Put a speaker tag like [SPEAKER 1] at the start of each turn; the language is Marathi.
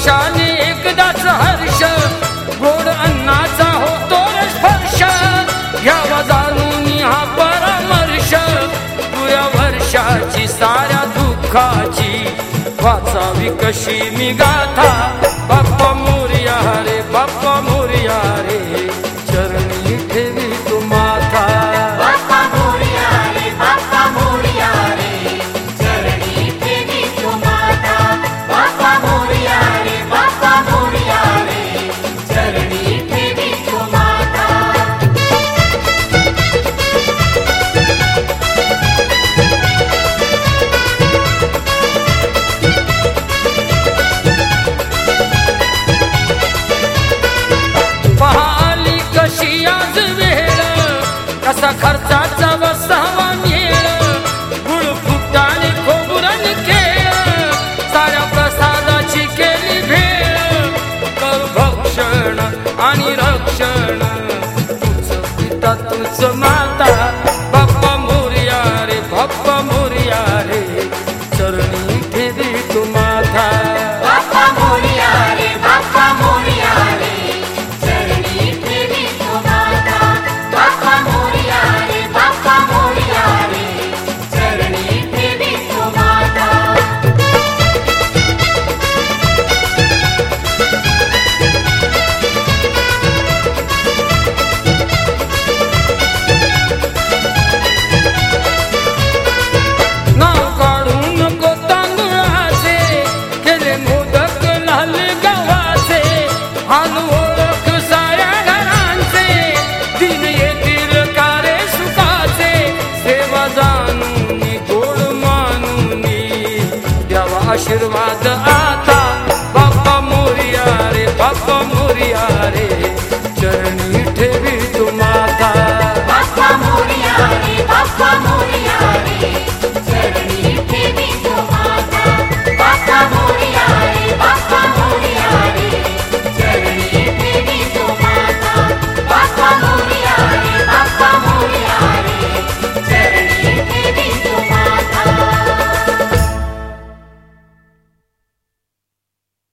[SPEAKER 1] वर्षाने एकदाच हर्ष, गोड अन्नाचा होतो स्पर्श, घ्यावा जाणून हा परामर्श, पुऱ्या वर्षाची साऱ्या दुःखाची वाचावी कशी मी गाथा. बाप्पा मोरया रे, बाप्पा मोरया रे, चरणी ठेवी तू माथा.
[SPEAKER 2] बाप्पा मोरया रे, बाप्पा मोरया रे, चरणी ठेवी तू माथा. बाप्पा मोरया रे, बाप्पा मोरया रे, चरणी ठेवी तू माथा.
[SPEAKER 1] पाहिली कशी आज वेळ, कसा खर्चाचा बसावा मेळ, गुळ फुटाने खोबरन खेळ, साऱ्या प्रसादाची केली भेळ, कर भक्षण आणि रक्षण, तुझ पिता तुझ माता. बाप्पा मोरया रे, बाप्पा मोरया रे, चरणी ठेवी तू माथा.
[SPEAKER 2] बाप्पा मोरया रे, बाप्पा मोरया रे, चरणी ठेवी तू माथा. बाप्पा मोरया रे, बाप्पा मोरया रे, चरणी ठेवी तू माथा.
[SPEAKER 1] नाव काढू नको तांदुळाचे, केले मोदक लाल गव्हाचे, हाल ओळख साऱ्या घरांचे, दिन येतील कारे सुखाचे, सेवा जाणून गोड मानून द्यावा आशीर्वाद आता.